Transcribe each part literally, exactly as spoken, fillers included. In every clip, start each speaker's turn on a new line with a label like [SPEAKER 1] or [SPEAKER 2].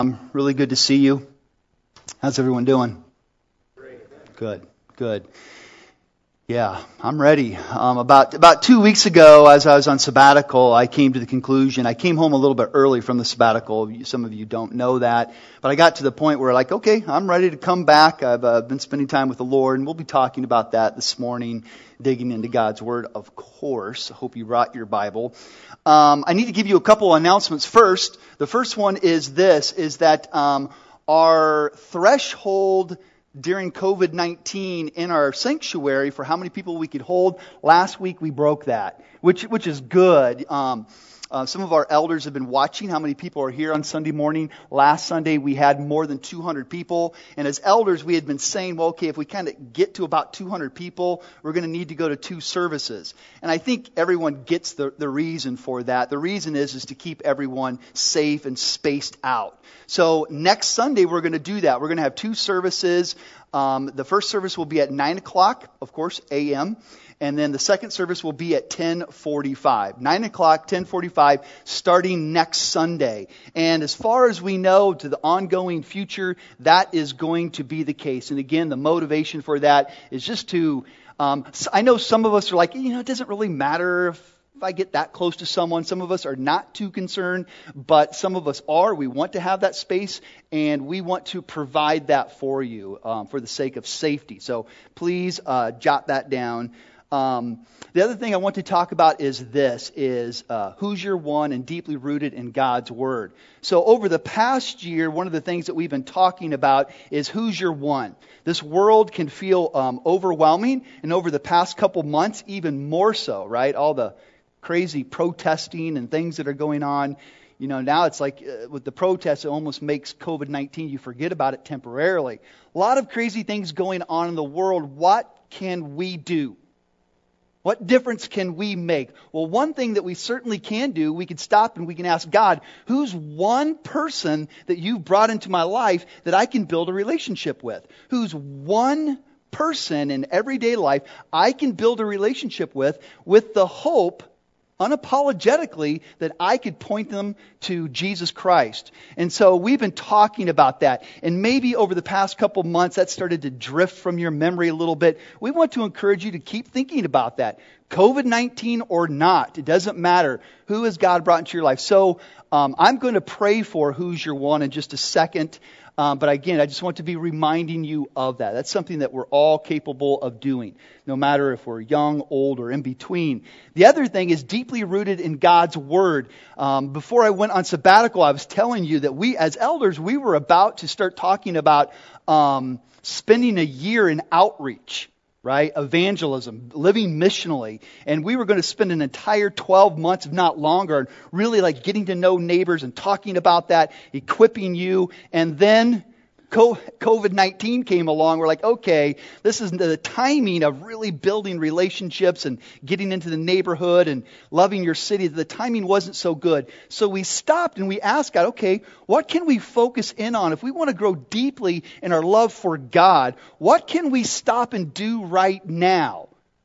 [SPEAKER 1] Um, really good to see you. How's everyone doing? Good, good. Yeah, I'm ready. Um, about about two weeks ago, as I was on sabbatical, I came to the conclusion. I came home a little bit early from the sabbatical. Some of you don't know that, but I got to the point where, like, okay, I'm ready to come back. I've uh, been spending time with the Lord, and we'll be talking about that this morning, digging into God's Word, of course. I hope you brought your Bible. Um, I need to give you a couple announcements first. The first one is this: is that um, our threshold during covid nineteen in our sanctuary for how many people we could hold, last week we broke that, which which is good. Um, uh, some of our elders have been watching how many people are here on Sunday morning. Last Sunday we had more than two hundred people. And as elders we had been saying, well, okay, if we kind of get to about two hundred people, we're going to need to go to two services. And I think everyone gets the, the reason for that. The reason is, is to keep everyone safe and spaced out. So next Sunday we're going to do that. We're going to have two services. Um, the first service will be at nine o'clock, of course, a m, and then the second service will be at ten forty-five. nine o'clock, ten forty-five, starting next Sunday. And as far as we know, to the ongoing future, that is going to be the case. And again, the motivation for that is just to, um, I know some of us are like, you know, it doesn't really matter if If I get that close to someone. Some of us are not too concerned, but some of us are. We want to have that space, and we want to provide that for you um, for the sake of safety. So please uh, jot that down. Um, the other thing I want to talk about is this, is uh, who's your one and deeply rooted in God's Word. So over the past year, one of the things that we've been talking about is who's your one. This world can feel um, overwhelming, and over the past couple months, even more so, right? All the crazy protesting and things that are going on. You know, now it's like uh, with the protests, it almost makes covid nineteen, you forget about it temporarily. A lot of crazy things going on in the world. What can we do? What difference can we make? Well, one thing that we certainly can do, we can stop and we can ask God, who's one person that you've brought into my life that I can build a relationship with? Who's one person in everyday life I can build a relationship with, with the hope, unapologetically, that I could point them to Jesus Christ. And so we've been talking about that. And maybe over the past couple months that started to drift from your memory a little bit. We want to encourage you to keep thinking about that. covid nineteen or not, it doesn't matter. Who has God brought into your life? So um, I'm going to pray for who's your one in just a second. Um, but again, I just want to be reminding you of that. That's something that we're all capable of doing, no matter if we're young, old, or in between. The other thing is deeply rooted in God's Word. Um, before I went on sabbatical, I was telling you that we, as elders, we were about to start talking about um, spending a year in outreach. Right? Evangelism, living missionally. And we were going to spend an entire twelve months, if not longer, really like getting to know neighbors and talking about that, equipping you. And then covid nineteen came along. We're like, okay, this is the timing of really building relationships and getting into the neighborhood and loving your city. The timing wasn't so good. So we stopped and we asked God, okay, what can we focus in on? If we want to grow deeply in our love for God, what can we stop and do right now?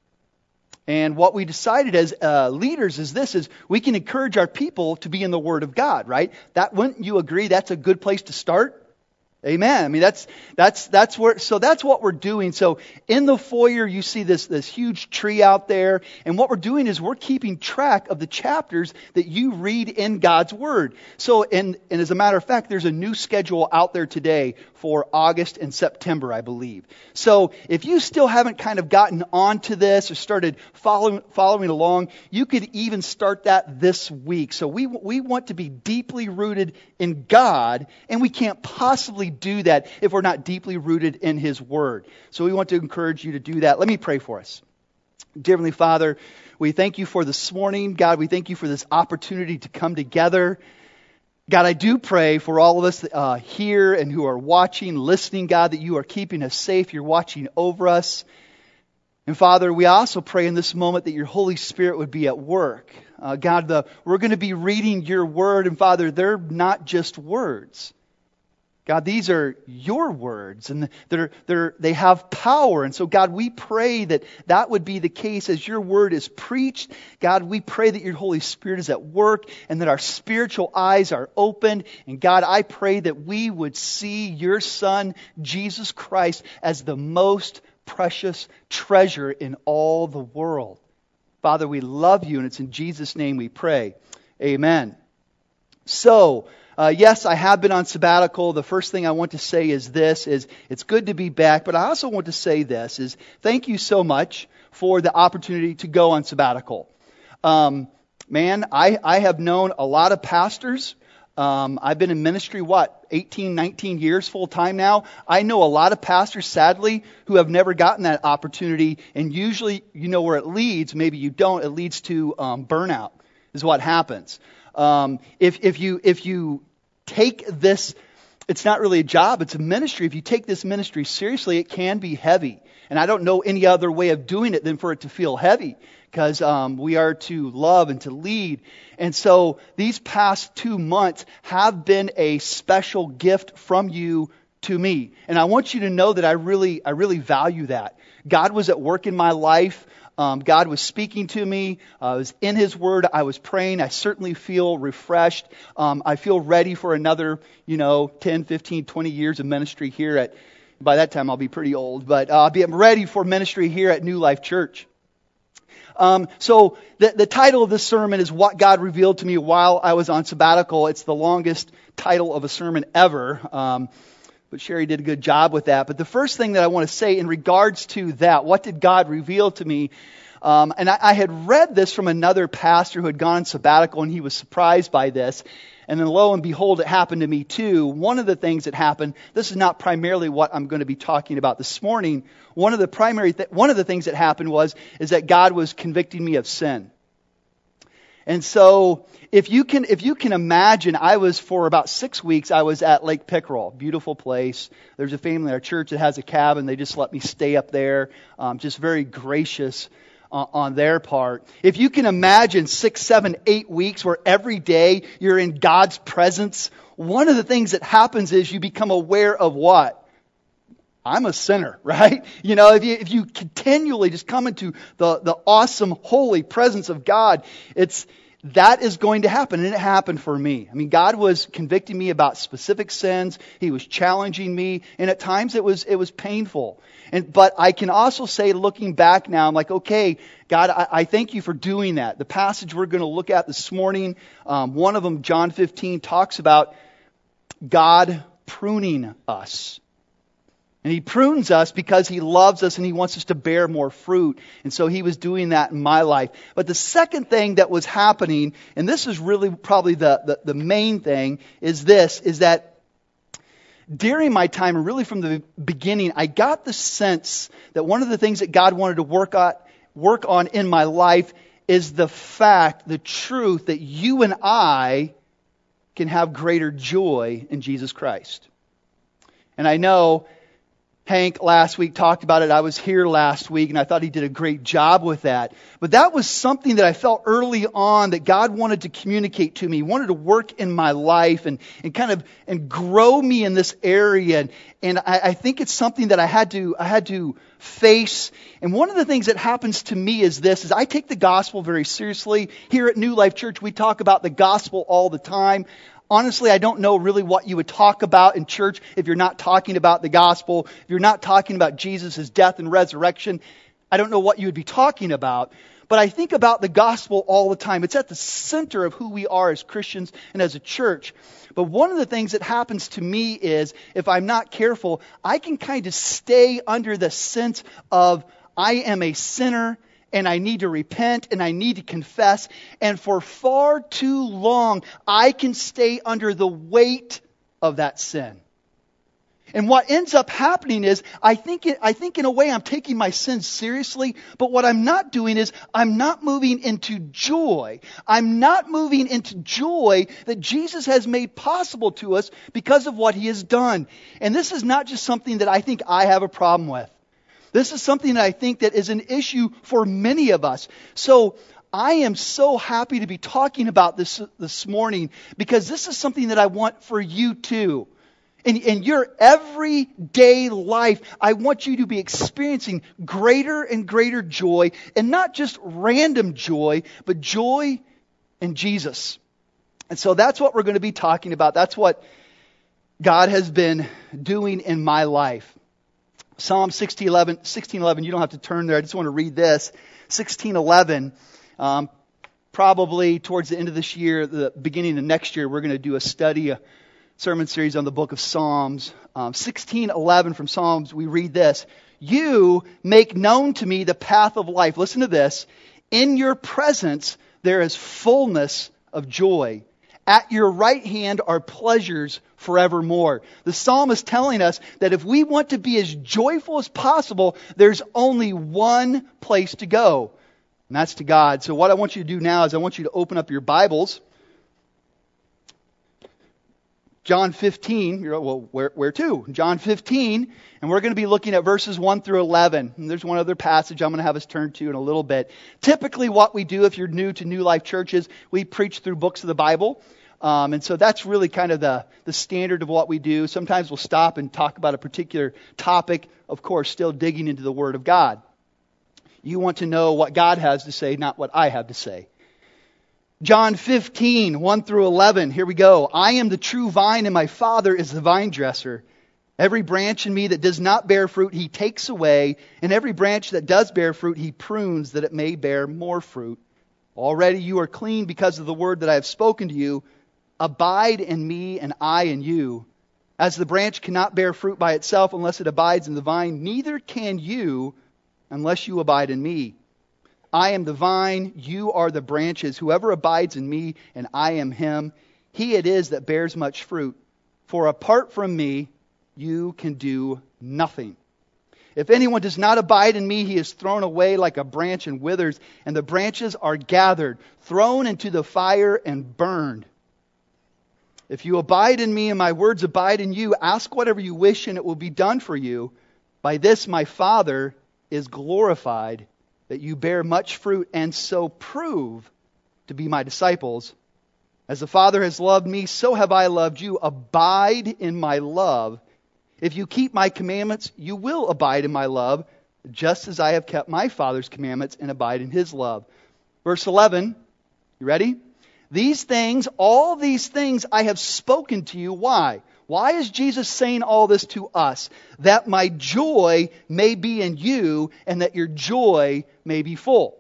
[SPEAKER 1] And what we decided as uh, leaders is this, is we can encourage our people to be in the Word of God, right? That, wouldn't you agree that's a good place to start? Amen. I mean, that's, that's, that's where, so that's what we're doing. So in the foyer, you see this, this huge tree out there. And what we're doing is we're keeping track of the chapters that you read in God's Word. So, and, and as a matter of fact, there's a new schedule out there today for August and September, I believe. So if you still haven't kind of gotten onto this or started following, following along, you could even start that this week. So we, we want to be deeply rooted in God, and we can't possibly do that if we're not deeply rooted in His Word. So we want to encourage you to do that. Let me pray for us. Dear Heavenly Father, we thank you for this morning. God, we thank you for this opportunity to come together. God, I do pray for all of us uh, here and who are watching, listening, God, that you are keeping us safe. You're watching over us. And Father, we also pray in this moment that your Holy Spirit would be at work. Uh, God, the, we're going to be reading your Word. And Father, they're not just words. God, these are your words, and they're, they're, they have power. And so, God, we pray that that would be the case as your word is preached. God, we pray that your Holy Spirit is at work and that our spiritual eyes are opened. And God, I pray that we would see your Son, Jesus Christ, as the most precious treasure in all the world. Father, we love you, and it's in Jesus' name we pray. Amen. So, Uh, yes, I have been on sabbatical. The first thing I want to say is this, is it's good to be back, but I also want to say this, is thank you so much for the opportunity to go on sabbatical. Um, man, I, I have known a lot of pastors. Um, I've been in ministry, what, eighteen, nineteen years full time now. I know a lot of pastors, sadly, who have never gotten that opportunity, and usually you know where it leads. Maybe you don't. It leads to um, burnout is what happens. Um, if, if you, if you take this, it's not really a job, it's a ministry. If you take this ministry seriously, it can be heavy. And I don't know any other way of doing it than for it to feel heavy, because um, we are to love and to lead. And so these past two months have been a special gift from you to me. And I want you to know that I really, I really value that. God was at work in my life. Um, God was speaking to me. Uh, I was in His Word. I was praying. I certainly feel refreshed. Um, I feel ready for another, you know, ten, fifteen, twenty years of ministry here at, by that time I'll be pretty old, but uh, I'll be ready for ministry here at New Life Church. Um, so the, the title of this sermon is What God Revealed to Me While I Was on Sabbatical. It's the longest title of a sermon ever. Um, But Sherry did a good job with that. But the first thing that I want to say in regards to that, what did God reveal to me? Um, and I, I had read this from another pastor who had gone on sabbatical, and he was surprised by this. And then lo and behold, it happened to me too. One of the things that happened, this is not primarily what I'm going to be talking about this morning. One of the primary, th- one of the things that happened was, is that God was convicting me of sin. And so, if you can, if you can imagine, I was for about six weeks, I was at Lake Pickerel, beautiful place. There's a family in our church that has a cabin. They just let me stay up there. Um, just very gracious uh, on their part. If you can imagine six, seven, eight weeks where every day you're in God's presence, one of the things that happens is you become aware of what? I'm a sinner, right? You know, if you if you continually just come into the, the awesome, holy presence of God, it's that is going to happen, and it happened for me. I mean, God was convicting me about specific sins. He was challenging me, and at times it was it was painful. And but I can also say, looking back now, I'm like, okay, God, I, I thank you for doing that. The passage we're going to look at this morning, um, one of them, John fifteen, talks about God pruning us. And He prunes us because He loves us and He wants us to bear more fruit. And so He was doing that in my life. But the second thing that was happening, and this is really probably the, the, the main thing, is this, is that during my time, and really from the beginning, I got the sense that one of the things that God wanted to work on, work on in my life is the fact, the truth that you and I can have greater joy in Jesus Christ. And I know Hank last week talked about it. I was here last week and I thought he did a great job with that. But that was something that I felt early on that God wanted to communicate to me. He wanted to work in my life and, and kind of and grow me in this area. And, and I, I think it's something that I had to I had to face. And one of the things that happens to me is this, is I take the gospel very seriously. Here at New Life Church, we talk about the gospel all the time. Honestly, I don't know really what you would talk about in church if you're not talking about the gospel, if you're not talking about Jesus' death and resurrection. I don't know what you would be talking about. But I think about the gospel all the time. It's at the center of who we are as Christians and as a church. But one of the things that happens to me is, if I'm not careful, I can kind of stay under the sense of I am a sinner, and I need to repent, and I need to confess. And for far too long, I can stay under the weight of that sin. And what ends up happening is, I think, it, I think in a way I'm taking my sins seriously, but what I'm not doing is, I'm not moving into joy. I'm not moving into joy that Jesus has made possible to us because of what He has done. And this is not just something that I think I have a problem with. This is something that I think that is an issue for many of us. So I am so happy to be talking about this this morning, because this is something that I want for you too. In, in your everyday life, I want you to be experiencing greater and greater joy, and not just random joy, but joy in Jesus. And so that's what we're going to be talking about. That's what God has been doing in my life. Psalm sixteen eleven, sixteen eleven, you don't have to turn there. I just want to read this. sixteen eleven, um, probably towards the end of this year, the beginning of next year, we're going to do a study, a sermon series on the book of Psalms. Um, sixteen eleven from Psalms, we read this. You make known to me the path of life. Listen to this. In your presence there is fullness of joy. At your right hand are pleasures forevermore. The psalm is telling us that if we want to be as joyful as possible, there's only one place to go, and that's to God. So what I want you to do now is I want you to open up your Bibles. John fifteen, you're, well, where, where to? John fifteen, and we're going to be looking at verses one through eleven. And there's one other passage I'm going to have us turn to in a little bit. Typically what we do, if you're new to New Life churches, we preach through books of the Bible. Um, and so that's really kind of the, the standard of what we do. Sometimes we'll stop and talk about a particular topic, of course, still digging into the Word of God. You want to know what God has to say, not what I have to say. John fifteen, one through eleven. Here we go. I am the true vine, and my Father is the vine dresser. Every branch in me that does not bear fruit, He takes away. And every branch that does bear fruit, He prunes that it may bear more fruit. Already you are clean because of the word that I have spoken to you. Abide in me, and I in you. As the branch cannot bear fruit by itself unless it abides in the vine, neither can you unless you abide in me. I am the vine, you are the branches. Whoever abides in me, and I am him, he it is that bears much fruit. For apart from me, you can do nothing. If anyone does not abide in me, he is thrown away like a branch and withers, and the branches are gathered, thrown into the fire and burned. If you abide in me and my words abide in you, ask whatever you wish and it will be done for you. By this my Father is glorified, that you bear much fruit and so prove to be my disciples. As the Father has loved me, so have I loved you. Abide in my love. If you keep my commandments, you will abide in my love, just as I have kept my Father's commandments and abide in His love. Verse eleven, you ready? These things, all these things I have spoken to you. Why? Why is Jesus saying all this to us? That my joy may be in you and that your joy may be full.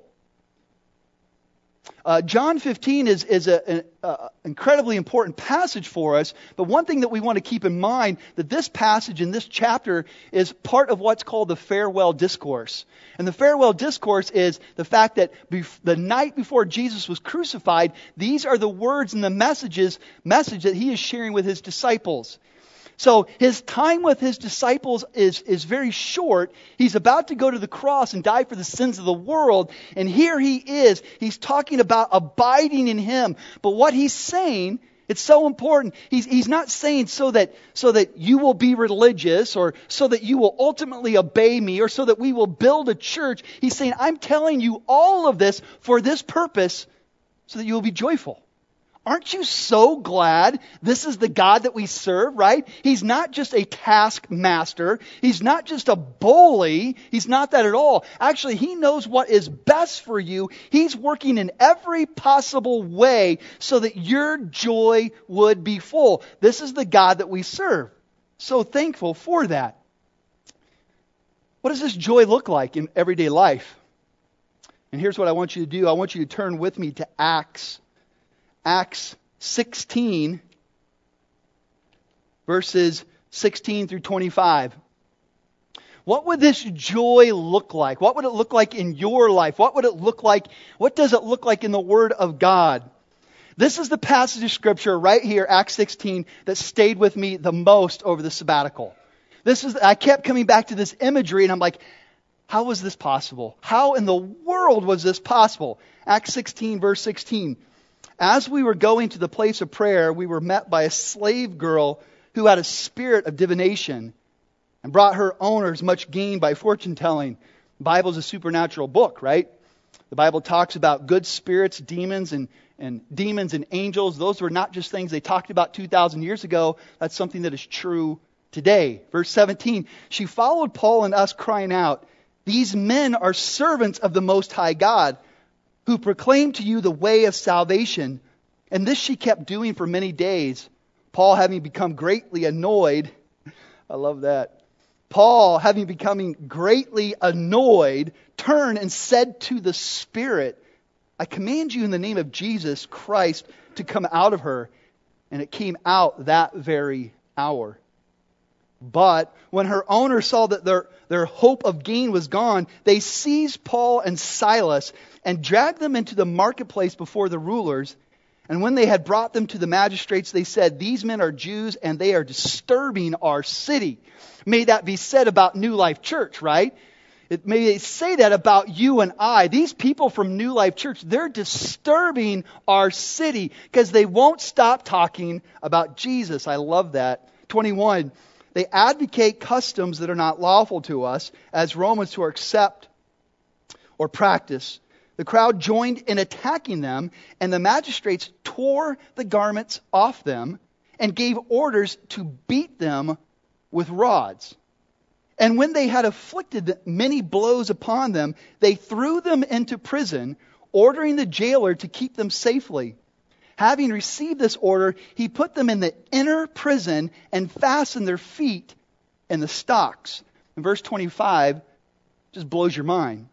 [SPEAKER 1] Uh, John fifteen is, is an incredibly important passage for us, but one thing that we want to keep in mind, that this passage in this chapter is part of what's called the farewell discourse. And the farewell discourse is the fact that bef- the night before Jesus was crucified, these are the words and the messages, message that He is sharing with His disciples. So His time with His disciples is, is very short. He's about to go to the cross and die for the sins of the world. And here He is. He's talking about abiding in Him. But what He's saying, it's so important. He's, he's not saying so that, so that you will be religious or so that you will ultimately obey me or so that we will build a church. He's saying, I'm telling you all of this for this purpose so that you will be joyful. Aren't you so glad this is the God that we serve, right? He's not just a taskmaster. He's not just a bully. He's not that at all. Actually, He knows what is best for you. He's working in every possible way so that your joy would be full. This is the God that we serve. So thankful for that. What does this joy look like in everyday life? And here's what I want you to do. I want you to turn with me to Acts Acts sixteen, verses sixteen through twenty-five. What would this joy look like? What would it look like in your life? What would it look like? What does it look like in the Word of God? This is the passage of Scripture right here, Acts sixteen, that stayed with me the most over the sabbatical. This is, I kept coming back to this imagery and I'm like, how was this possible? How in the world was this possible? Acts sixteen, verse sixteen. As we were going to the place of prayer, we were met by a slave girl who had a spirit of divination and brought her owners much gain by fortune telling. The Bible is a supernatural book, right? The Bible talks about good spirits, demons, and, and demons and angels. Those were not just things they talked about two thousand years ago. That's something that is true today. Verse seventeen, she followed Paul and us, crying out, "These men are servants of the Most High God, who proclaim to you the way of salvation." And this she kept doing for many days. Paul, having become greatly annoyed, I love that. Paul, having becoming greatly annoyed, turned and said to the Spirit, "I command you in the name of Jesus Christ to come out of her." And it came out that very hour. But when her owner saw that their, their hope of gain was gone, they seized Paul and Silas and dragged them into the marketplace before the rulers. And when they had brought them to the magistrates, they said, "These men are Jews and they are disturbing our city." May that be said about New Life Church, right? It, may they say that about you and I. These people from New Life Church, they're disturbing our city because they won't stop talking about Jesus. I love that. twenty-one, they advocate customs that are not lawful to us as Romans to accept or practice. The crowd joined in attacking them, and the magistrates tore the garments off them and gave orders to beat them with rods. And when they had afflicted many blows upon them, they threw them into prison, ordering the jailer to keep them safely. Having received this order, he put them in the inner prison and fastened their feet in the stocks. And verse twenty-five just blows your mind.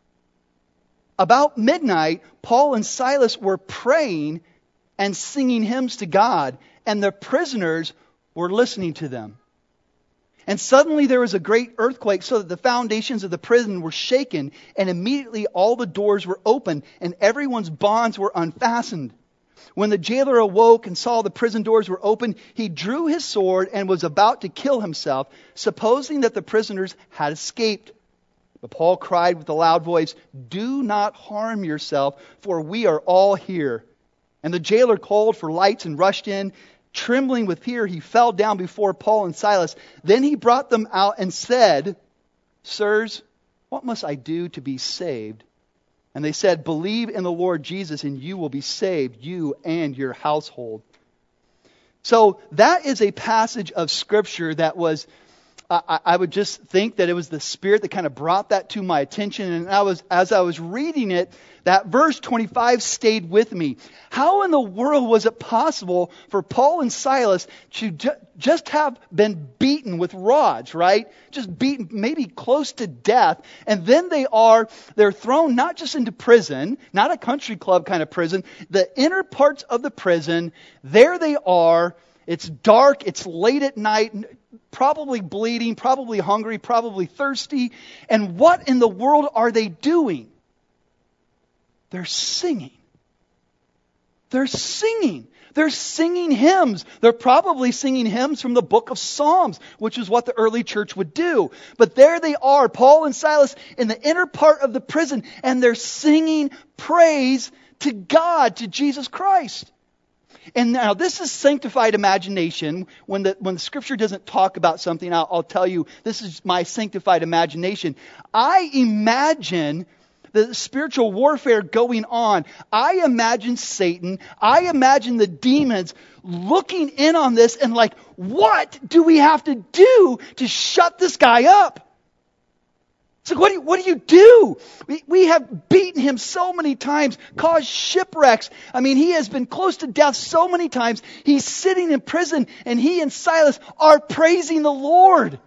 [SPEAKER 1] About midnight, Paul and Silas were praying and singing hymns to God, and the prisoners were listening to them. And suddenly there was a great earthquake, so that the foundations of the prison were shaken, and immediately all the doors were opened, and everyone's bonds were unfastened. When the jailer awoke and saw the prison doors were open, he drew his sword and was about to kill himself, supposing that the prisoners had escaped. But Paul cried with a loud voice, "Do not harm yourself, for we are all here." And the jailer called for lights and rushed in. Trembling with fear, he fell down before Paul and Silas. Then he brought them out and said, "Sirs, what must I do to be saved?" And they said, "Believe in the Lord Jesus, and you will be saved, you and your household." So that is a passage of Scripture that was, I, I would just think that it was the Spirit that kind of brought that to my attention. And I was, as I was reading it, that verse twenty-five stayed with me. How in the world was it possible for Paul and Silas to ju- just have been beaten with rods, right? Just beaten, maybe close to death. And then they are, they're thrown not just into prison, not a country club kind of prison, the inner parts of the prison. There they are. It's dark. It's late at night. Probably bleeding, probably hungry, probably thirsty. And what in the world are they doing? They're singing. They're singing. They're singing hymns. They're probably singing hymns from the book of Psalms, which is what the early church would do. But there they are, Paul and Silas, in the inner part of the prison, and they're singing praise to God, to Jesus Christ. And now this is sanctified imagination. When the when the Scripture doesn't talk about something, I'll, I'll tell you, this is my sanctified imagination. I imagine the spiritual warfare going on. I imagine Satan. I imagine the demons looking in on this and like, what do we have to do to shut this guy up? So what do you, what do you do? We, we have beaten him so many times, caused shipwrecks. I mean, he has been close to death so many times. He's sitting in prison, and he and Silas are praising the Lord.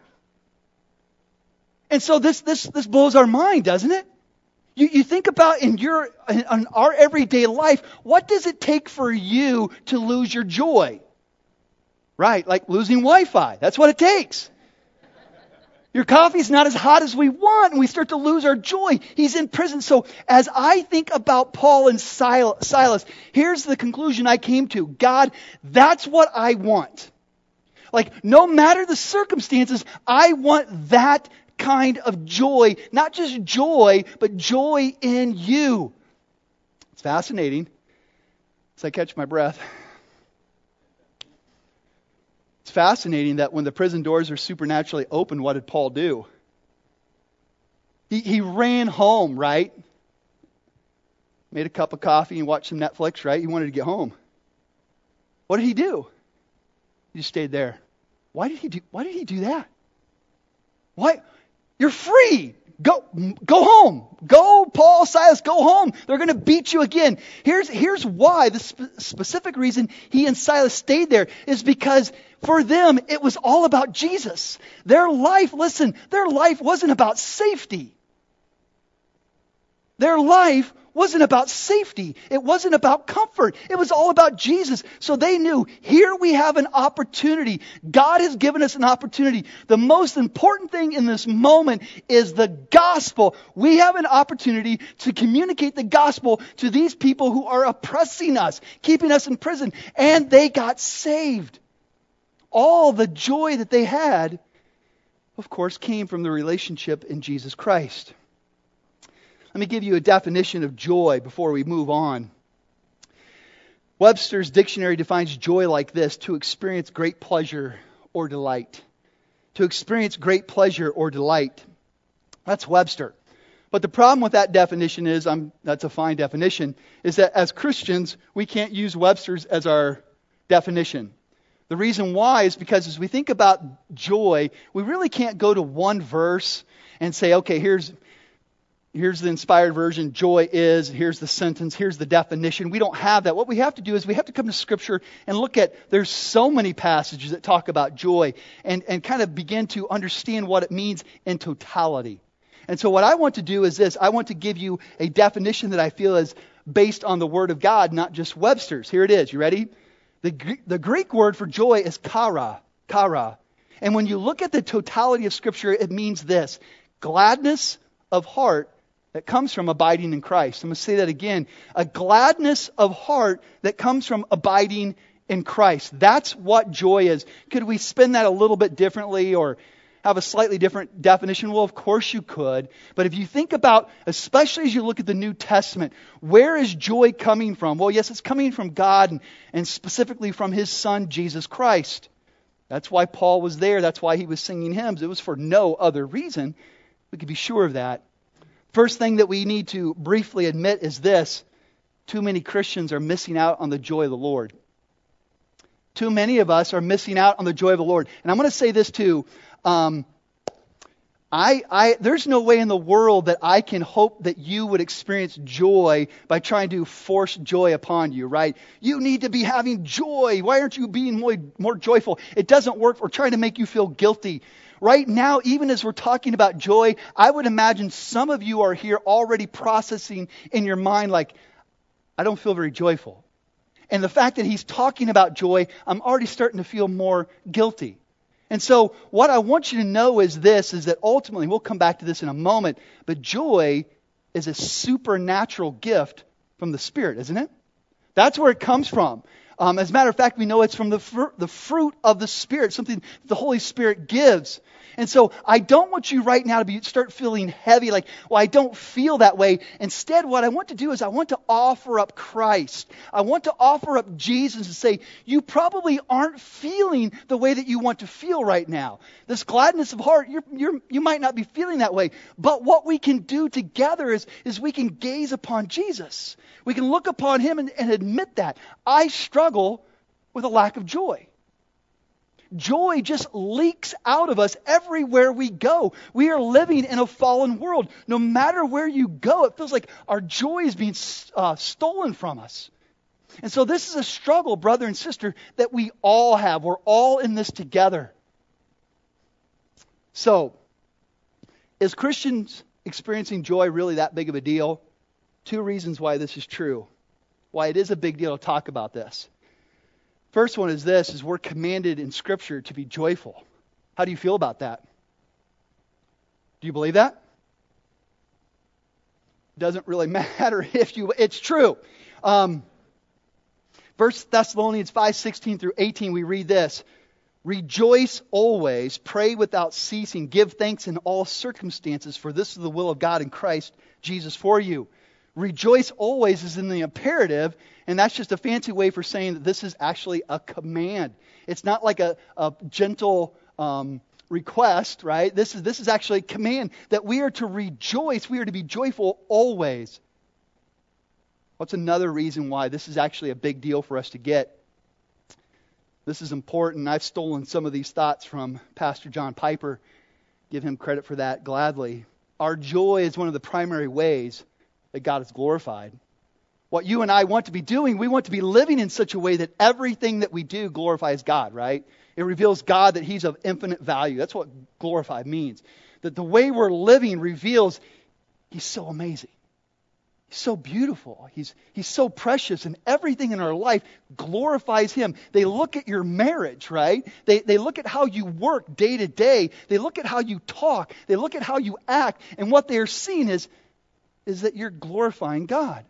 [SPEAKER 1] And so this this this blows our mind, doesn't it? You, you think about in your in, in our everyday life, what does it take for you to lose your joy? Right, like losing Wi-Fi. That's what it takes. Your coffee's not as hot as we want, and we start to lose our joy. He's in prison. So as I think about Paul and Silas, here's the conclusion I came to. God, that's what I want. Like, no matter the circumstances, I want that kind of joy. Not just joy, but joy in you. It's fascinating. As I catch my breath. It's fascinating that when the prison doors are supernaturally open, what did Paul do? He, he ran home, right? made a cup of coffee and watched some Netflix, right? He wanted to get home. What did he do? He just stayed there. Why did he do, why did he do that? Why? You're free. Go, go home. Go, Paul, Silas, go home. They're going to beat you again. Here's, here's why. The spe- specific reason he and Silas stayed there is because for them, it was all about Jesus. Their life, listen, their life wasn't about safety. Their life wasn't about safety. It wasn't about comfort. It was all about Jesus. So they knew, here we have an opportunity. God has given us an opportunity. The most important thing in this moment is the gospel. We have an opportunity to communicate the gospel to these people who are oppressing us, keeping us in prison. And they got saved. All the joy that they had, of course, came from the relationship in Jesus Christ. Let me give you a definition of joy before we move on. Webster's dictionary defines joy like this: to experience great pleasure or delight. To experience great pleasure or delight. That's Webster. But the problem with that definition is, um, that's a fine definition, is that as Christians, we can't use Webster's as our definition. The reason why is because as we think about joy, we really can't go to one verse and say, okay, here's... Here's the inspired version, joy is, here's the sentence, here's the definition. We don't have that. What we have to do is we have to come to Scripture and look at, there's so many passages that talk about joy and, and kind of begin to understand what it means in totality. And so what I want to do is this: I want to give you a definition that I feel is based on the Word of God, not just Webster's. Here it is. You ready? The, the Greek word for joy is kara, kara. And when you look at the totality of Scripture, it means this: gladness of heart that comes from abiding in Christ. I'm going to say that again. A gladness of heart that comes from abiding in Christ. That's what joy is. Could we spin that a little bit differently or have a slightly different definition? Well, of course you could. But if you think about, especially as you look at the New Testament, where is joy coming from? Well, yes, it's coming from God and, and specifically from His Son, Jesus Christ. That's why Paul was there. That's why he was singing hymns. It was for no other reason. We could be sure of that. First thing that we need to briefly admit is this: too many Christians are missing out on the joy of the Lord. Too many of us are missing out on the joy of the Lord. And I'm going to say this too. Um, I, I, there's no way in the world that I can hope that you would experience joy by trying to force joy upon you, right? You need to be having joy. Why aren't you being more, more joyful? It doesn't work. We're trying to make you feel guilty. Right now, even as we're talking about joy, I would imagine some of you are here already processing in your mind like, I don't feel very joyful. And the fact that he's talking about joy, I'm already starting to feel more guilty. And so what I want you to know is this, is that ultimately, we'll come back to this in a moment, but joy is a supernatural gift from the Spirit, isn't it? That's where it comes from. Um, as a matter of fact, we know it's from the fr- the fruit of the Spirit, something the Holy Spirit gives. And so I don't want you right now to be start feeling heavy, like, well, I don't feel that way. Instead, what I want to do is I want to offer up Christ. I want to offer up Jesus and say, you probably aren't feeling the way that you want to feel right now. This gladness of heart, you're, you're, you might not be feeling that way. But what we can do together is, is we can gaze upon Jesus. We can look upon Him and, and admit that. I struggle with a lack of joy. Joy just leaks out of us everywhere we go. We are living in a fallen world. No matter where you go, it feels like our joy is being uh, stolen from us. And so this is a struggle, brother and sister, that we all have. We're all in this together. So, is Christians experiencing joy really that big of a deal? Two reasons why this is true. Why it is a big deal to talk about this. First one is this, is we're commanded in Scripture to be joyful. How do you feel about that? Do you believe that? Doesn't really matter if you, it's true. Um, First Thessalonians five sixteen through eighteen, we read this. Rejoice always, pray without ceasing, give thanks in all circumstances, for this is the will of God in Christ Jesus for you. Rejoice always is in the imperative, and that's just a fancy way for saying that this is actually a command. It's not like a, a gentle um, request, right? This is this is actually a command that we are to rejoice. We are to be joyful always. What's another reason why this is actually a big deal for us to get? This is important. I've stolen some of these thoughts from Pastor John Piper. Give him credit for that gladly. Our joy is one of the primary ways that God is glorified. What you and I want to be doing, we want to be living in such a way that everything that we do glorifies God, right? It reveals God, that He's of infinite value. That's what glorified means. That the way we're living reveals He's so amazing. He's so beautiful. He's, he's so precious, and everything in our life glorifies Him. They look at your marriage, right? They, they look at how you work day to day. They look at how you talk. They look at how you act. And what they are seeing is, is that you're glorifying God.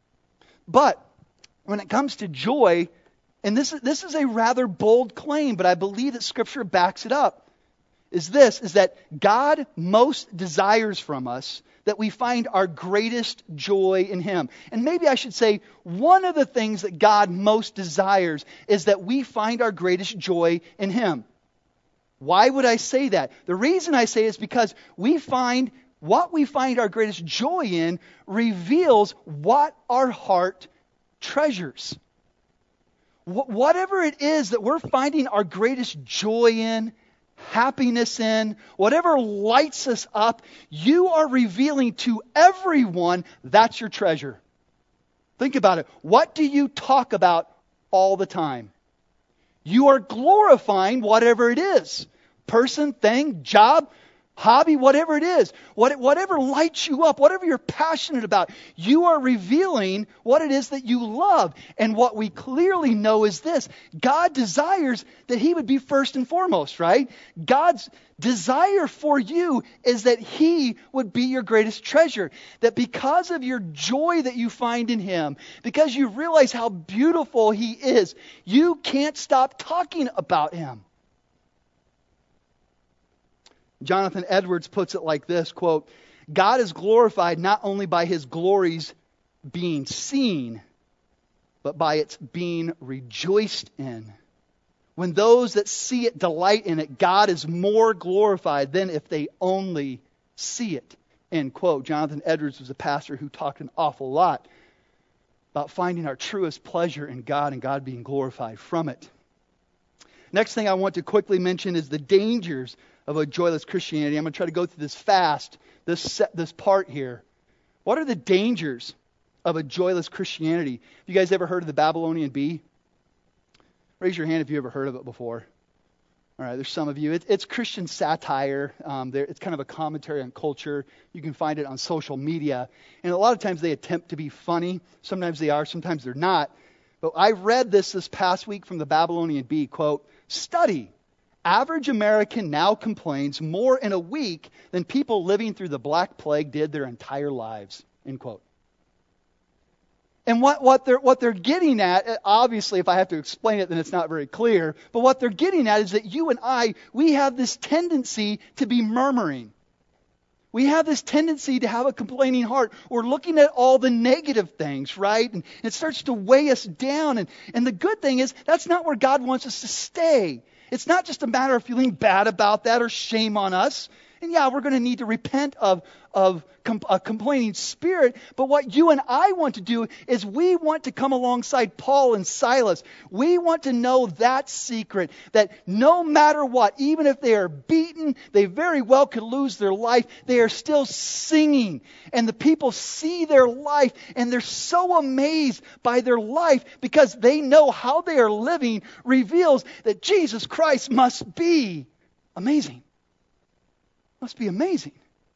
[SPEAKER 1] But when it comes to joy, and this, this is a rather bold claim, but I believe that Scripture backs it up, is this, is that God most desires from us that we find our greatest joy in Him. And maybe I should say, one of the things that God most desires is that we find our greatest joy in Him. Why would I say that? The reason I say it is because we find, what we find our greatest joy in reveals what our heart treasures. Wh- whatever it is that we're finding our greatest joy in, happiness in, whatever lights us up, you are revealing to everyone that's your treasure. Think about it. What do you talk about all the time? You are glorifying whatever it is. Person, thing, job, hobby, whatever it is. What, whatever lights you up, whatever you're passionate about, you are revealing what it is that you love. And what we clearly know is this: God desires that He would be first and foremost, right? God's desire for you is that He would be your greatest treasure. That because of your joy that you find in Him, because you realize how beautiful He is, you can't stop talking about Him. Jonathan Edwards puts it like this, quote, God is glorified not only by His glories being seen, but by its being rejoiced in. When those that see it delight in it, God is more glorified than if they only see it. End quote. Jonathan Edwards was a pastor who talked an awful lot about finding our truest pleasure in God and God being glorified from it. Next thing I want to quickly mention is the dangers of a joyless Christianity. I'm going to try to go through this fast, this set, this part here. What are the dangers of a joyless Christianity? Have you guys ever heard of the Babylonian Bee? Raise your hand if you ever heard of it before. All right, there's some of you. It, it's Christian satire. Um, there, it's kind of a commentary on culture. You can find it on social media. And a lot of times they attempt to be funny. Sometimes they are, sometimes they're not. But I read this this past week from the Babylonian Bee, quote, study. Average American now complains more in a week than people living through the Black Plague did their entire lives, end quote. And what, what, they're, what they're getting at, obviously if I have to explain it then it's not very clear, but what they're getting at is that you and I, we have this tendency to be murmuring. We have this tendency to have a complaining heart. We're looking at all the negative things, right? And it starts to weigh us down. And, and the good thing is, that's not where God wants us to stay. It's not just a matter of feeling bad about that or shame on us. And yeah, we're going to need to repent of, of com- a complaining spirit. But what you and I want to do is we want to come alongside Paul and Silas. We want to know that secret, that no matter what, even if they are beaten, they very well could lose their life, they are still singing. And the people see their life and they're so amazed by their life because they know how they are living reveals that Jesus Christ must be amazing. Must be amazing.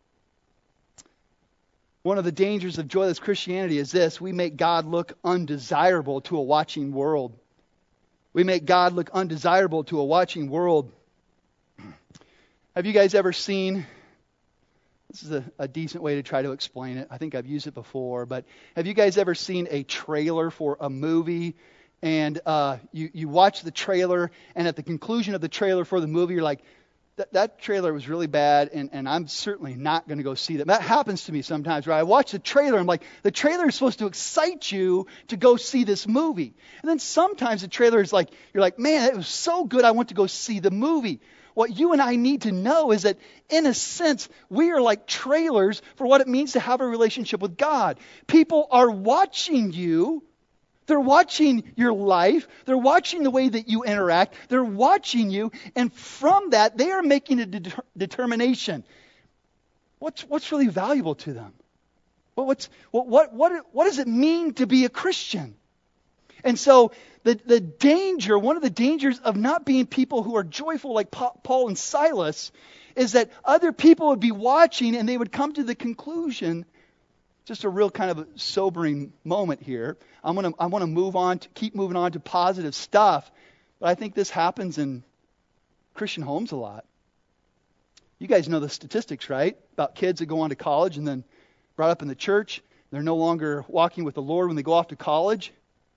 [SPEAKER 1] One of the dangers of joyless Christianity is this: we make God look undesirable to a watching world. We make God look undesirable to a watching world. Have you guys ever seen, this is a, a decent way to try to explain it. I think I've used it before, but have you guys ever seen a trailer for a movie? And uh, you, you watch the trailer, and at the conclusion of the trailer for the movie, you're like, That, that trailer was really bad, and, and I'm certainly not going to go see that. That happens to me sometimes, right? I watch the trailer, I'm like, the trailer is supposed to excite you to go see this movie. And then sometimes the trailer is like, you're like, man, it was so good, I want to go see the movie. what you and I need to know is that, in a sense, we are like trailers for what it means to have a relationship with God. People are watching you. They're watching your life. They're watching the way that you interact. They're watching you. And from that, they are making a de- determination. What's, what's really valuable to them? Well, what's, what, what, what, what does it mean to be a Christian? And so the, the danger, one of the dangers of not being people who are joyful like Paul and Silas, is that other people would be watching and they would come to the conclusion, just a real kind of a sobering moment here. I'm gonna I want to move on to keep moving on to positive stuff, but I think this happens in Christian homes a lot. You guys know the statistics, right? About kids that go on to college and then brought up in the church, they're no longer walking with the Lord when they go off to college.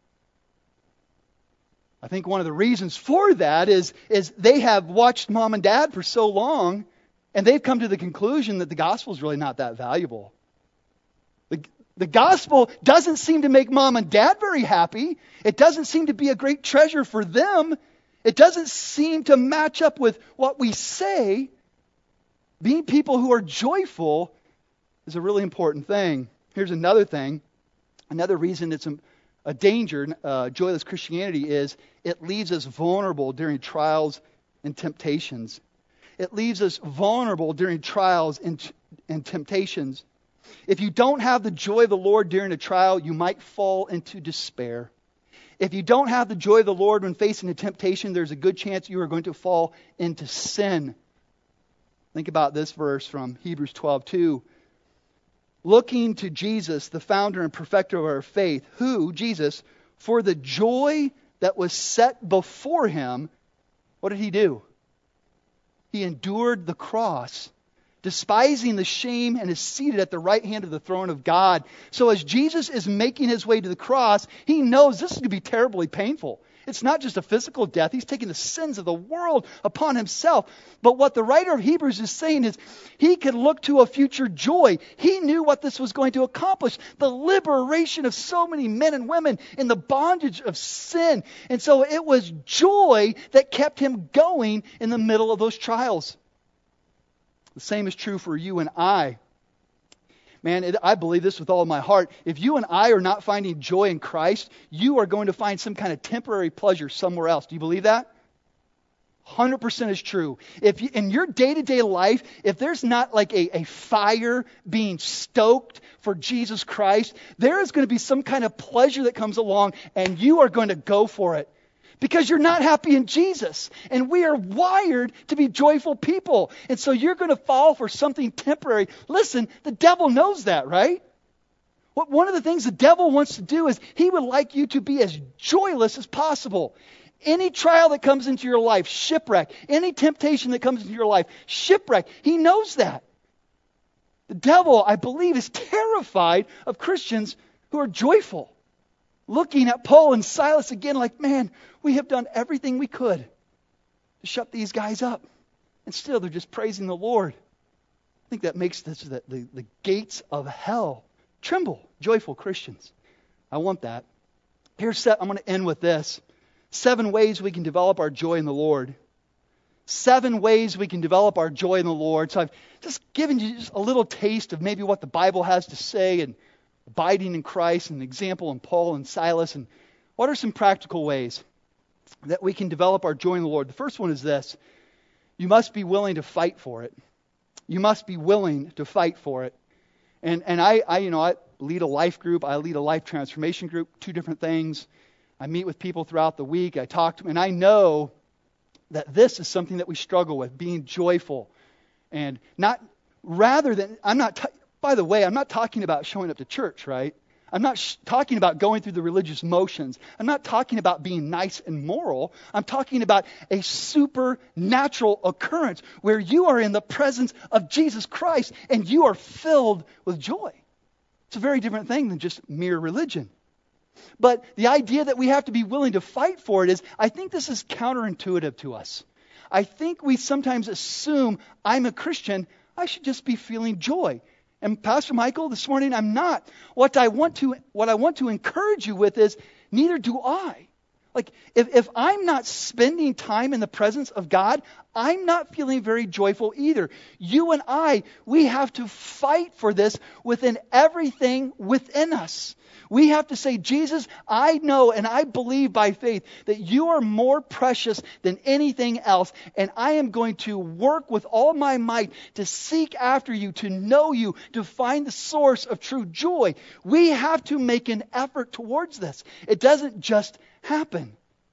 [SPEAKER 1] I think one of the reasons for that is, is they have watched mom and dad for so long, and they've come to the conclusion that the gospel is really not that valuable. The, the gospel doesn't seem to make mom and dad very happy. It doesn't seem to be a great treasure for them. It doesn't seem to match up with what we say. Being people who are joyful is a really important thing. Here's another thing. Another reason it's a, a danger, uh, joyless Christianity, is it leaves us vulnerable during trials and temptations. It leaves us vulnerable during trials and, and temptations. If you don't have the joy of the Lord during a trial, you might fall into despair. If you don't have the joy of the Lord when facing a temptation, there's a good chance you are going to fall into sin. Think about this verse from Hebrews twelve two. Looking to Jesus, the founder and perfecter of our faith, who, Jesus, for the joy that was set before him, what did he do? He endured the cross, despising the shame, and is seated at the right hand of the throne of God. So as Jesus is making his way to the cross, he knows this is going to be terribly painful. It's not just a physical death. He's taking the sins of the world upon himself. But what the writer of Hebrews is saying is he could look to a future joy. He knew what this was going to accomplish. The liberation of so many men and women in the bondage of sin. And so it was joy that kept him going in the middle of those trials. The same is true for you and I. Man, it, I believe this with all of my heart. If you and I are not finding joy in Christ, you are going to find some kind of temporary pleasure somewhere else. Do you believe that? one hundred percent is true. If you, in your day-to-day life, if there's not like a, a fire being stoked for Jesus Christ, there is going to be some kind of pleasure that comes along, and you are going to go for it. Because you're not happy in Jesus. And we are wired to be joyful people. And so you're going to fall for something temporary. Listen, the devil knows that, right? What one of the things the devil wants to do is he would like you to be as joyless as possible. Any trial that comes into your life, shipwreck. Any temptation that comes into your life, shipwreck. He knows that. The devil, I believe, is terrified of Christians who are joyful. Looking at Paul and Silas again like, man, we have done everything we could to shut these guys up. And still they're just praising the Lord. I think that makes this, the, the, the gates of hell tremble. Joyful Christians. I want that. Here's set, I'm going to end with this. Seven ways we can develop our joy in the Lord. Seven ways we can develop our joy in the Lord. So I've just given you just a little taste of maybe what the Bible has to say and abiding in Christ, and an example in Paul and Silas. And what are some practical ways that we can develop our joy in the Lord? The first one is this. You must be willing to fight for it. You must be willing to fight for it. And and I, I you know, I lead a life group. I lead a life transformation group. Two different things. I meet with people throughout the week. I talk to them. And I know that this is something that we struggle with, being joyful. And not, rather than, I'm not... T- By the way, I'm not talking about showing up to church, right? I'm not sh- talking about going through the religious motions. I'm not talking about being nice and moral. I'm talking about a supernatural occurrence where you are in the presence of Jesus Christ and you are filled with joy. It's a very different thing than just mere religion. But the idea that we have to be willing to fight for it is, I think this is counterintuitive to us. I think we sometimes assume I'm a Christian, I should just be feeling joy. And Pastor Michael, this morning I'm not. What I want to what I want to encourage you with is, neither do I. Like, if, if I'm not spending time in the presence of God, I'm not feeling very joyful either. You and I, we have to fight for this within everything within us. We have to say, Jesus, I know and I believe by faith that you are more precious than anything else. And I am going to work with all my might to seek after you, to know you, to find the source of true joy. We have to make an effort towards this. It doesn't just happen.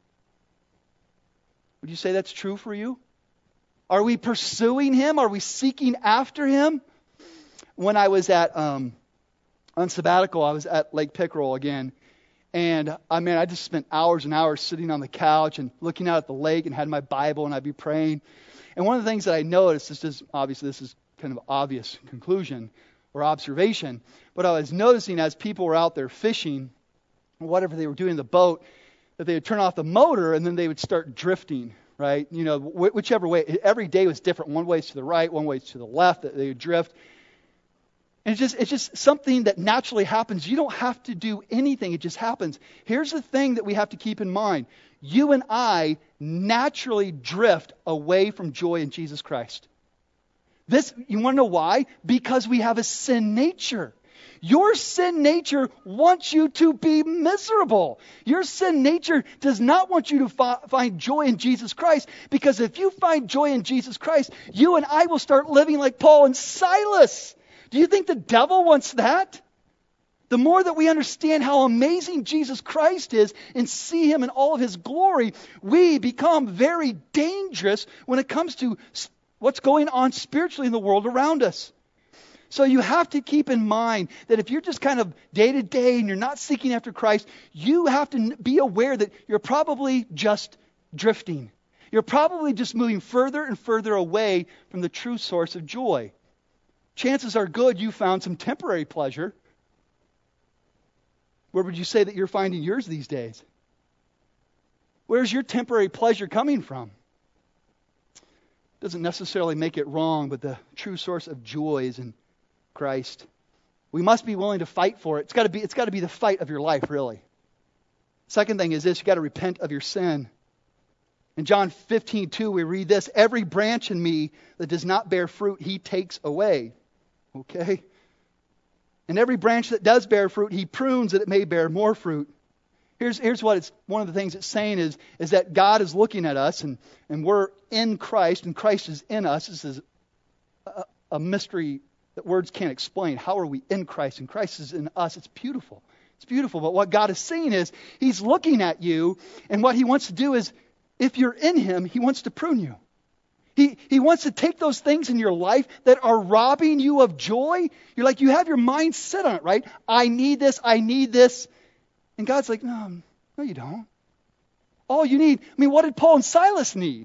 [SPEAKER 1] Would you say that's true for you? Are we pursuing Him? Are we seeking after Him? When I was at um, on sabbatical, I was at Lake Pickerel again. And I mean, I just spent hours and hours sitting on the couch and looking out at the lake and had my Bible and I'd be praying. And one of the things that I noticed, is just obviously this is kind of obvious conclusion or observation, but I was noticing as people were out there fishing, or whatever they were doing in the boat, that they would turn off the motor and then they would start drifting, right? You know, wh- whichever way. Every day was different. One way's to the right, one way's to the left, that they would drift. And it's just, it's just something that naturally happens. You don't have to do anything. It just happens. Here's the thing that we have to keep in mind. You and I naturally drift away from joy in Jesus Christ. This, you want to know why? Because we have a sin nature. Your sin nature wants you to be miserable. Your sin nature does not want you to fi- find joy in Jesus Christ, because if you find joy in Jesus Christ, you and I will start living like Paul and Silas. Do you think the devil wants that? The more that we understand how amazing Jesus Christ is and see Him in all of His glory, we become very dangerous when it comes to what's going on spiritually in the world around us. So you have to keep in mind that if you're just kind of day to day and you're not seeking after Christ, you have to be aware that you're probably just drifting. You're probably just moving further and further away from the true source of joy. Chances are good you found some temporary pleasure. Where would you say that you're finding yours these days? Where's your temporary pleasure coming from? Doesn't necessarily make it wrong, but the true source of joy is in Christ. We must be willing to fight for it. It's got to be, it's got to be the fight of your life, really. Second thing is this: you got to repent of your sin. In John fifteen two, we read this: every branch in me that does not bear fruit, He takes away. Okay? And every branch that does bear fruit, He prunes that it may bear more fruit. Here's, here's what it's, one of the things it's saying is, is that God is looking at us and, and we're in Christ and Christ is in us. This is a, a mystery that words can't explain. How are we in Christ and Christ is in us? It's beautiful. It's beautiful. But what God is saying is He's looking at you, and what He wants to do is, if you're in Him, He wants to prune you. He, he wants to take those things in your life that are robbing you of joy. You're like, you have your mind set on it, right? I need this, I need this. And God's like, no, no you don't. All you need, I mean, what did Paul and Silas need?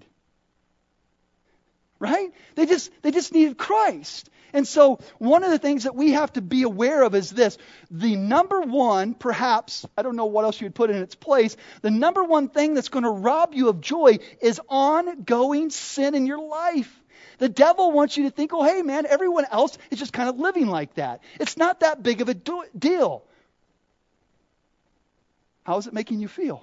[SPEAKER 1] Right? They just, they just needed Christ. And so one of the things that we have to be aware of is this. The number one, perhaps, I don't know what else you would put in its place, the number one thing that's going to rob you of joy is ongoing sin in your life. The devil wants you to think, oh, hey, man, everyone else is just kind of living like that. It's not that big of a do- deal. How is it making you feel?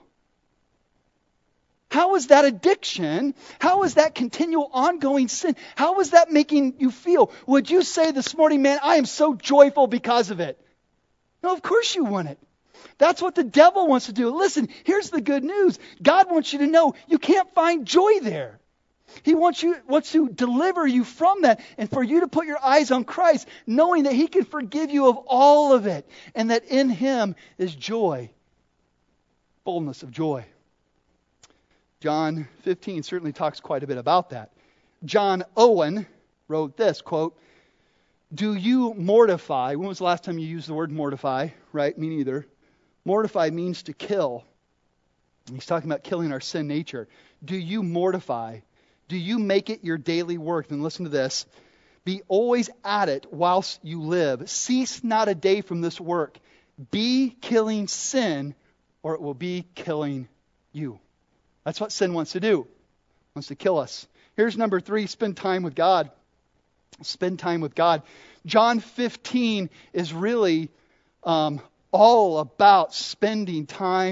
[SPEAKER 1] How is that addiction? How is that continual ongoing sin? How is that making you feel? Would you say this morning, man, I am so joyful because of it? No, of course you wouldn't. That's what the devil wants to do. Listen, here's the good news. God wants you to know you can't find joy there. He wants you wants to deliver you from that and for you to put your eyes on Christ, knowing that He can forgive you of all of it and that in Him is joy, fullness of joy. John fifteen certainly talks quite a bit about that. John Owen wrote this, quote, do you mortify? When was the last time you used the word mortify? Right? Me neither. Mortify means to kill. He's talking about killing our sin nature. Do you mortify? Do you make it your daily work? Then listen to this. Be always at it whilst you live. Cease not a day from this work. Be killing sin, or it will be killing you. That's what sin wants to do. It wants to kill us. Here's number three, spend time with God. Spend time with God. John fifteen is really um, all about spending time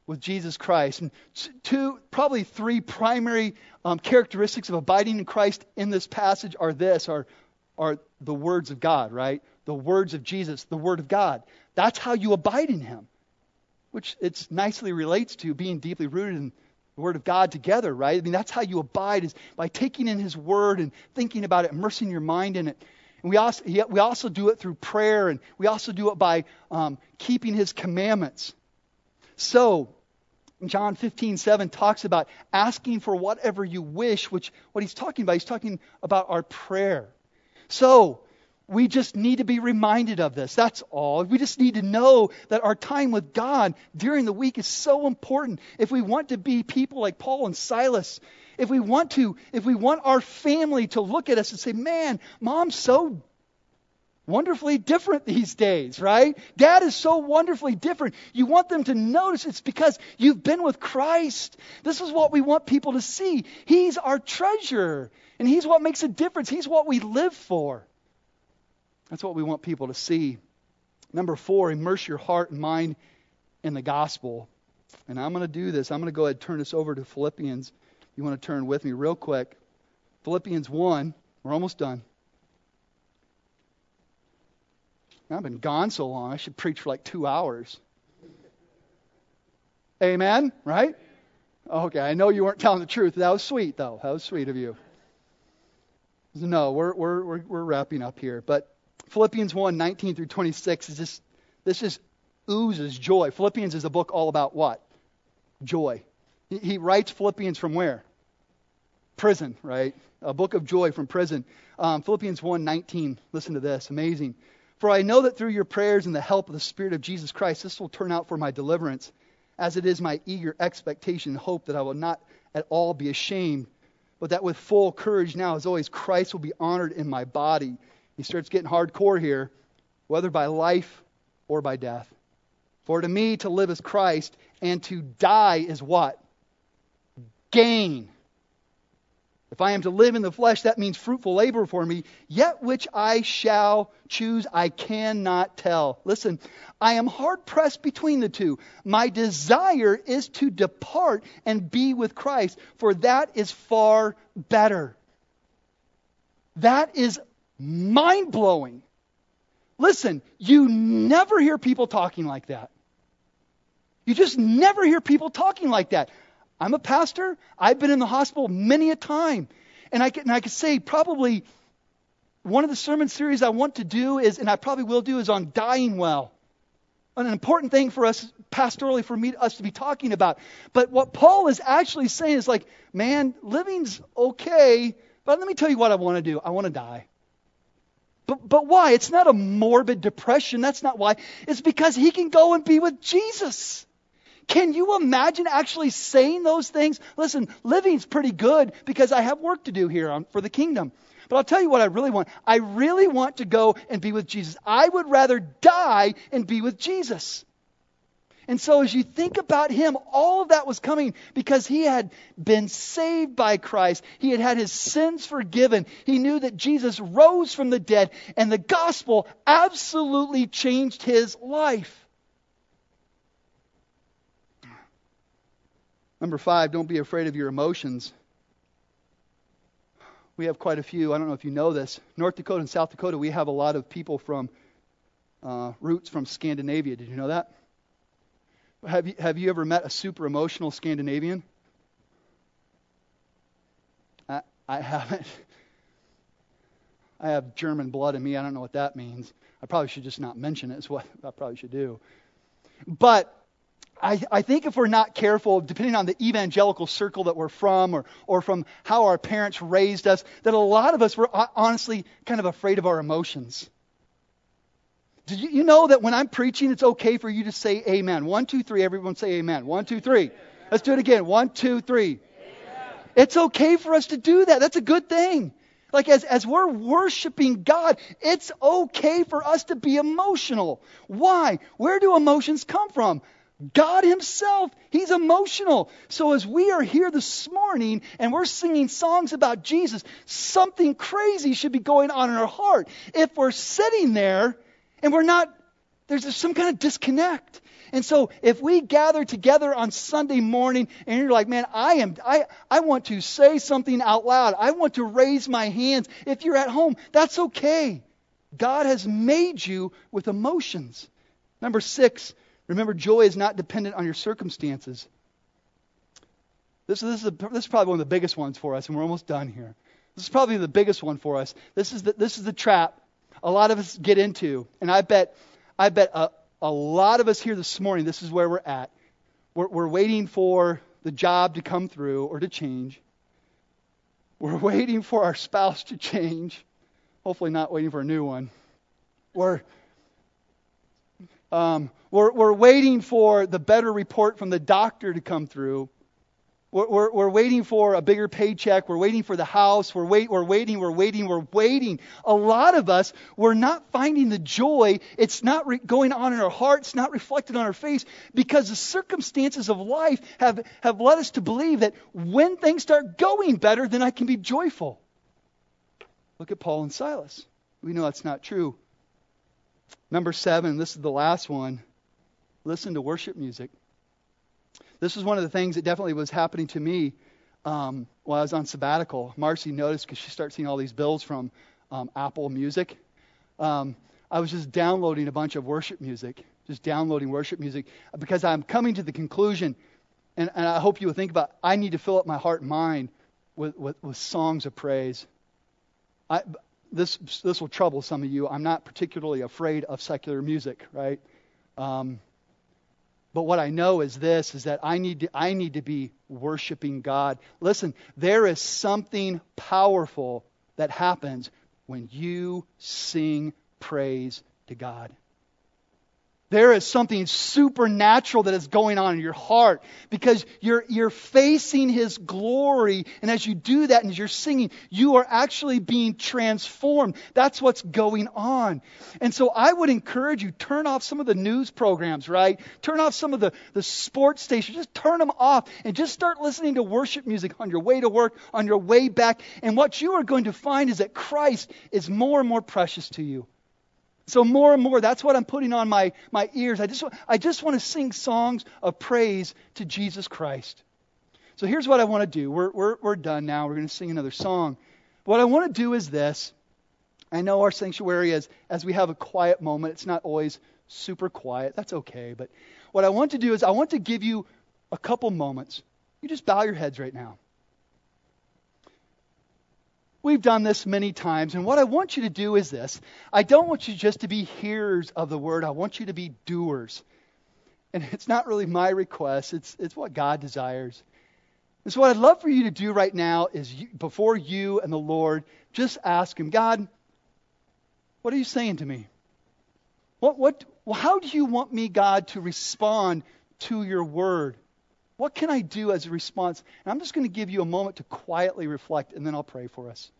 [SPEAKER 1] with Jesus Christ. And two, probably three primary um, characteristics of abiding in Christ in this passage are this, are, are the words of God, right? The words of Jesus, the Word of God. That's how you abide in Him, which it's nicely relates to being deeply rooted in the Word of God together, right? I mean, that's how you abide, is by taking in His Word and thinking about it, immersing your mind in it. And we also, we also do it through prayer, and we also do it by um, keeping His commandments. So, John fifteen seven talks about asking for whatever you wish, which what he's talking about, he's talking about our prayer. So, we just need to be reminded of this. That's all. We just need to know that our time with God during the week is so important. If we want to be people like Paul and Silas, if we want to, if we want our family to look at us and say, man, Mom's so wonderfully different these days, right? Dad is so wonderfully different. You want them to notice it's because you've been with Christ. This is what we want people to see. He's our treasure, and He's what makes a difference. He's what we live for. That's what we want people to see. Number four, immerse your heart and mind in the gospel. And I'm going to do this. I'm going to go ahead and turn this over to Philippians. You want to turn with me real quick. Philippians one. We're almost done. I've been gone so long, I should preach for like two hours. Amen? Right? Okay, I know you weren't telling the truth. That was sweet, though. That was sweet of you. No, we're we're we're, we're wrapping up here. But Philippians one, nineteen through twenty-six is just, this just oozes joy. Philippians is a book all about what? Joy. He, he writes Philippians from where? Prison, right? A book of joy from prison. Um, Philippians one, nineteen. Listen to this. Amazing. For I know that through your prayers and the help of the Spirit of Jesus Christ, this will turn out for my deliverance, as it is my eager expectation and hope that I will not at all be ashamed, but that with full courage now, as always, Christ will be honored in my body. He starts getting hardcore here, whether by life or by death. For to me to live is Christ, and to die is what? Gain. If I am to live in the flesh, that means fruitful labor for me, yet which I shall choose, I cannot tell. Listen, I am hard pressed between the two. My desire is to depart and be with Christ, for that is far better. That is mind-blowing. Listen, you never hear people talking like that. You just never hear people talking like that. I'm a pastor. I've been in the hospital many a time. And I can, and I can say probably one of the sermon series I want to do is, and I probably will do, is on dying well. An important thing for us pastorally, for me, us to be talking about. But what Paul is actually saying is like, man, living's okay, but let me tell you what I want to do. I want to die. But, but why? It's not a morbid depression. That's not why. It's because he can go and be with Jesus. Can you imagine actually saying those things? Listen, living's pretty good because I have work to do here on, for the kingdom. But I'll tell you what I really want. I really want to go and be with Jesus. I would rather die and be with Jesus. And so as you think about him, all of that was coming because he had been saved by Christ. He had had his sins forgiven. He knew that Jesus rose from the dead, and the gospel absolutely changed his life. Number five, don't be afraid of your emotions. We have quite a few. I don't know if you know this. North Dakota and South Dakota, we have a lot of people from uh, roots from Scandinavia. Did you know that? Have you, have you ever met a super emotional Scandinavian? I, I haven't. I have German blood in me. I don't know what that means. I probably should just not mention it. It's what I probably should do. But I, I think if we're not careful, depending on the evangelical circle that we're from or, or from how our parents raised us, that a lot of us were honestly kind of afraid of our emotions. Did you, you know that when I'm preaching, it's okay for you to say amen? One, two, three. Everyone say amen. One, two, three. Let's do it again. One, two, three. Amen. It's okay for us to do that. That's a good thing. Like as, as we're worshiping God, it's okay for us to be emotional. Why? Where do emotions come from? God himself, he's emotional. So as we are here this morning and we're singing songs about Jesus, something crazy should be going on in our heart. If we're sitting there and we're not, there's some kind of disconnect. And so if we gather together on Sunday morning and you're like, man, I am, I, I want to say something out loud. I want to raise my hands. If you're at home, that's okay. God has made you with emotions. Number six, remember, joy is not dependent on your circumstances. This, this, is a, this is probably one of the biggest ones for us, and we're almost done here. This is probably the biggest one for us. This is the, this is the trap a lot of us get into. And I bet I bet a, a lot of us here this morning, this is where we're at. We're, we're waiting for the job to come through or to change. We're waiting for our spouse to change. Hopefully not waiting for a new one. We're, um, we're, we're waiting for the better report from the doctor to come through. We're, we're, we're waiting for a bigger paycheck. We're waiting for the house. We're, wait, we're waiting, we're waiting, we're waiting. A lot of us, we're not finding the joy. It's not re- going on in our heart. It's not reflected on our face because the circumstances of life have, have led us to believe that when things start going better, then I can be joyful. Look at Paul and Silas. We know that's not true. Number seven, this is the last one. Listen to worship music. This was one of the things that definitely was happening to me um, while I was on sabbatical. Marcy noticed because she started seeing all these bills from um, Apple Music. Um, I was just downloading a bunch of worship music, just downloading worship music because I'm coming to the conclusion, and, and I hope you will think about, I need to fill up my heart and mind with, with, with songs of praise. I, this this will trouble some of you. I'm not particularly afraid of secular music, right? Um, but what I know is this, is that I need to, I need to be worshiping God. Listen, there is something powerful that happens when you sing praise to God. There is something supernatural that is going on in your heart because you're you're facing His glory. And as you do that and as you're singing, you are actually being transformed. That's what's going on. And so I would encourage you, turn off some of the news programs, right? Turn off some of the, the sports stations. Just turn them off and just start listening to worship music on your way to work, on your way back. And what you are going to find is that Christ is more and more precious to you. So more and more, that's what I'm putting on my, my ears. I just, I just want to sing songs of praise to Jesus Christ. So here's what I want to do. We're, we're, we're done now. We're going to sing another song. What I want to do is this. I know our sanctuary, is, as we have a quiet moment, it's not always super quiet. That's okay. But what I want to do is I want to give you a couple moments. You just bow your heads right now. We've done this many times, and what I want you to do is this. I don't want you just to be hearers of the word. I want you to be doers. And it's not really my request. It's it's what God desires. And so what I'd love for you to do right now is, you, before you and the Lord, just ask Him, God, what are you saying to me? What what? Well, how do you want me, God, to respond to your word? What can I do as a response? And I'm just going to give you a moment to quietly reflect, and then I'll pray for us.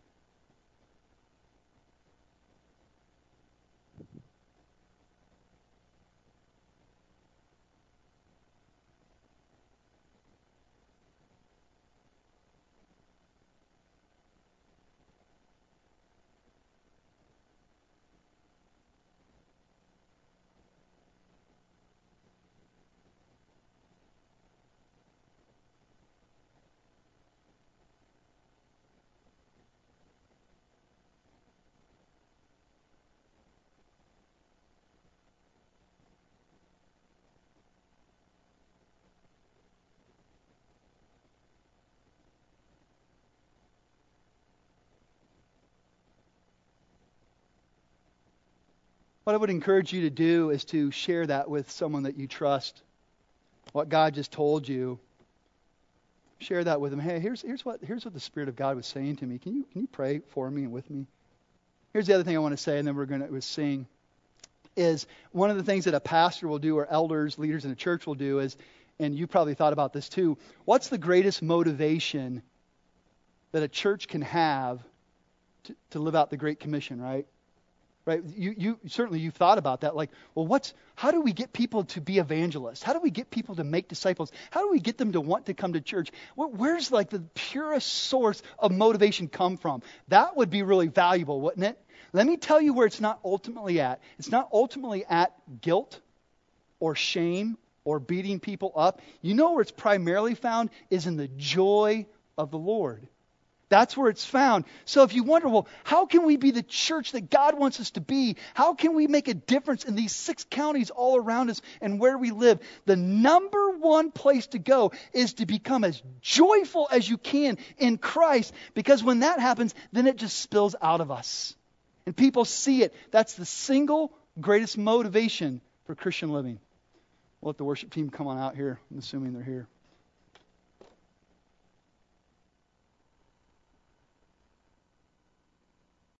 [SPEAKER 1] What I would encourage you to do is to share that with someone that you trust. What God just told you. Share that with them. Hey, here's here's what here's what the Spirit of God was saying to me. Can you can you pray for me and with me? Here's the other thing I want to say, and then we're going to sing. Is one of the things that a pastor will do, or elders, leaders in a church will do, is, and you probably thought about this too. What's the greatest motivation that a church can have to, to live out the Great Commission, right? Right? You, you certainly you've thought about that. Like, well, what's how do we get people to be evangelists? How do we get people to make disciples? How do we get them to want to come to church? Where, where's like the purest source of motivation come from? That would be really valuable, wouldn't it? Let me tell you where it's not ultimately at. It's not ultimately at guilt or shame or beating people up. You know where it's primarily found is in the joy of the Lord. That's where it's found. So if you wonder, well, how can we be the church that God wants us to be? How can we make a difference in these six counties all around us and where we live? The number one place to go is to become as joyful as you can in Christ, because when that happens, then it just spills out of us. And people see it. That's the single greatest motivation for Christian living. We'll let the worship team come on out here. I'm assuming they're here.